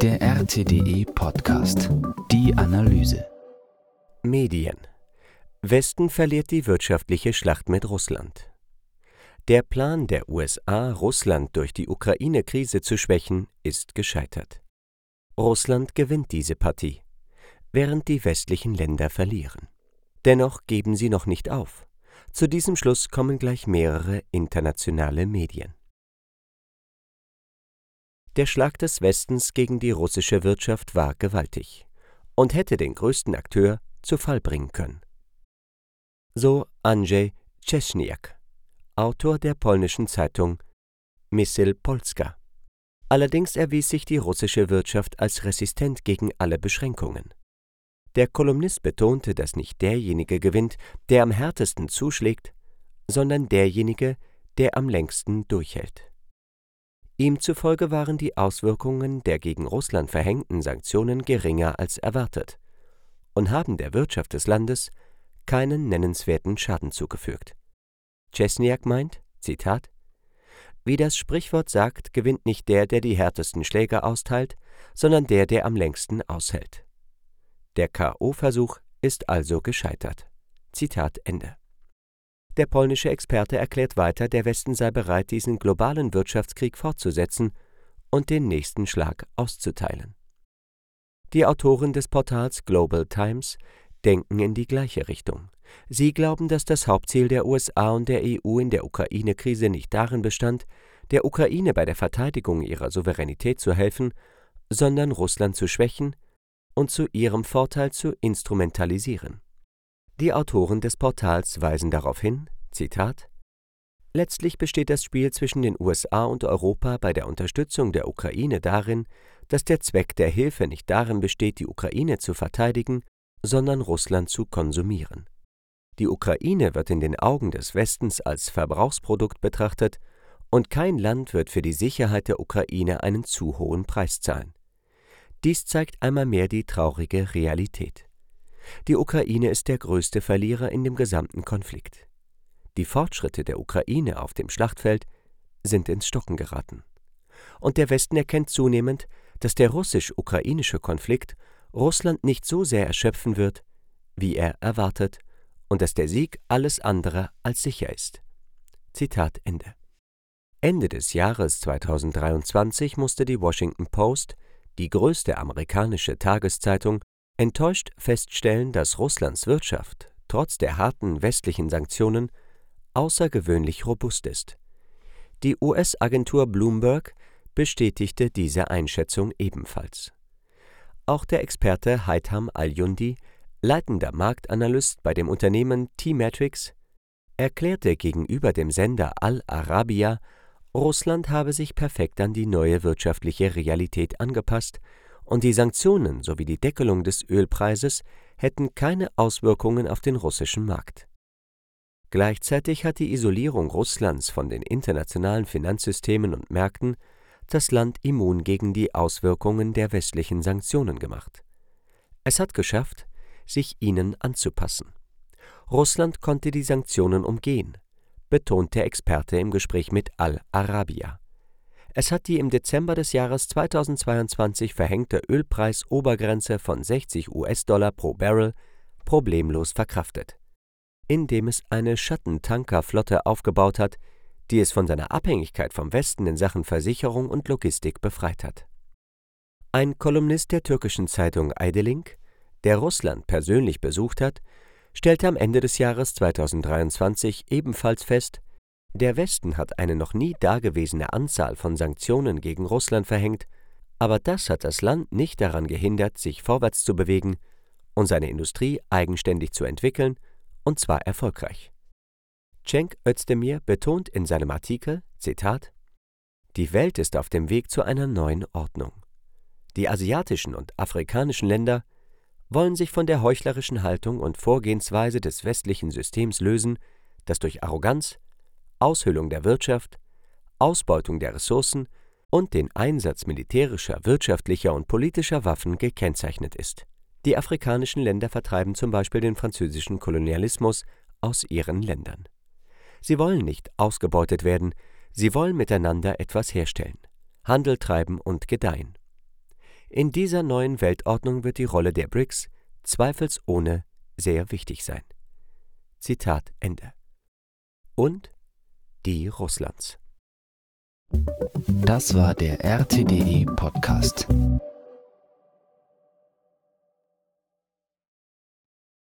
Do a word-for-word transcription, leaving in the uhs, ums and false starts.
Der R T D E-Podcast. Die Analyse. Medien. Westen verliert die wirtschaftliche Schlacht mit Russland. Der Plan der U S A, Russland durch die Ukraine-Krise zu schwächen, ist gescheitert. Russland gewinnt diese Partie, während die westlichen Länder verlieren. Dennoch geben sie noch nicht auf. Zu diesem Schluss kommen gleich mehrere internationale Medien. Der Schlag des Westens gegen die russische Wirtschaft war gewaltig und hätte den größten Akteur zu Fall bringen können. So Andrzej Czesniak, Autor der polnischen Zeitung Myśl Polska. Allerdings erwies sich die russische Wirtschaft als resistent gegen alle Beschränkungen. Der Kolumnist betonte, dass nicht derjenige gewinnt, der am härtesten zuschlägt, sondern derjenige, der am längsten durchhält. Ihm zufolge waren die Auswirkungen der gegen Russland verhängten Sanktionen geringer als erwartet und haben der Wirtschaft des Landes keinen nennenswerten Schaden zugefügt. Czesniak meint, Zitat, wie das Sprichwort sagt, gewinnt nicht der, der die härtesten Schläge austeilt, sondern der, der am längsten aushält. Der K O-Versuch ist also gescheitert. Zitat Ende. Der polnische Experte erklärt weiter, der Westen sei bereit, diesen globalen Wirtschaftskrieg fortzusetzen und den nächsten Schlag auszuteilen. Die Autoren des Portals Global Times denken in die gleiche Richtung. Sie glauben, dass das Hauptziel der U S A und der E U in der Ukraine-Krise nicht darin bestand, der Ukraine bei der Verteidigung ihrer Souveränität zu helfen, sondern Russland zu schwächen und zu ihrem Vorteil zu instrumentalisieren. Die Autoren des Portals weisen darauf hin, Zitat, letztlich besteht das Spiel zwischen den U S A und Europa bei der Unterstützung der Ukraine darin, dass der Zweck der Hilfe nicht darin besteht, die Ukraine zu verteidigen, sondern Russland zu konsumieren. Die Ukraine wird in den Augen des Westens als Verbrauchsprodukt betrachtet und kein Land wird für die Sicherheit der Ukraine einen zu hohen Preis zahlen. Dies zeigt einmal mehr die traurige Realität. Die Ukraine ist der größte Verlierer in dem gesamten Konflikt. Die Fortschritte der Ukraine auf dem Schlachtfeld sind ins Stocken geraten. Und der Westen erkennt zunehmend, dass der russisch-ukrainische Konflikt Russland nicht so sehr erschöpfen wird, wie er erwartet, und dass der Sieg alles andere als sicher ist. Zitat Ende. Ende des Jahres zweitausenddreiundzwanzig musste die Washington Post, die größte amerikanische Tageszeitung, enttäuscht feststellen, dass Russlands Wirtschaft, trotz der harten westlichen Sanktionen, außergewöhnlich robust ist. Die U S-Agentur Bloomberg bestätigte diese Einschätzung ebenfalls. Auch der Experte Haitham Al-Yundi, leitender Marktanalyst bei dem Unternehmen T-Metrics, erklärte gegenüber dem Sender Al Arabiya, Russland habe sich perfekt an die neue wirtschaftliche Realität angepasst und die Sanktionen sowie die Deckelung des Ölpreises hätten keine Auswirkungen auf den russischen Markt. Gleichzeitig hat die Isolierung Russlands von den internationalen Finanzsystemen und Märkten das Land immun gegen die Auswirkungen der westlichen Sanktionen gemacht. Es hat geschafft, sich ihnen anzupassen. Russland konnte die Sanktionen umgehen, betont der Experte im Gespräch mit Al Arabiya. Es hat die im Dezember des Jahres zweitausendzweiundzwanzig verhängte Ölpreisobergrenze von sechzig US-Dollar pro Barrel problemlos verkraftet, indem es eine Schattentankerflotte aufgebaut hat, die es von seiner Abhängigkeit vom Westen in Sachen Versicherung und Logistik befreit hat. Ein Kolumnist der türkischen Zeitung Aydilink, der Russland persönlich besucht hat, stellte am Ende des Jahres zweitausenddreiundzwanzig ebenfalls fest, der Westen hat eine noch nie dagewesene Anzahl von Sanktionen gegen Russland verhängt, aber das hat das Land nicht daran gehindert, sich vorwärts zu bewegen und seine Industrie eigenständig zu entwickeln, und zwar erfolgreich. Cenk Özdemir betont in seinem Artikel, Zitat, die Welt ist auf dem Weg zu einer neuen Ordnung. Die asiatischen und afrikanischen Länder wollen sich von der heuchlerischen Haltung und Vorgehensweise des westlichen Systems lösen, das durch Arroganz, Aushöhlung der Wirtschaft, Ausbeutung der Ressourcen und den Einsatz militärischer, wirtschaftlicher und politischer Waffen gekennzeichnet ist. Die afrikanischen Länder vertreiben zum Beispiel den französischen Kolonialismus aus ihren Ländern. Sie wollen nicht ausgebeutet werden, sie wollen miteinander etwas herstellen, Handel treiben und gedeihen. In dieser neuen Weltordnung wird die Rolle der B R I C S zweifelsohne sehr wichtig sein. Zitat Ende. Und die Russlands. Das war der R T D E Podcast.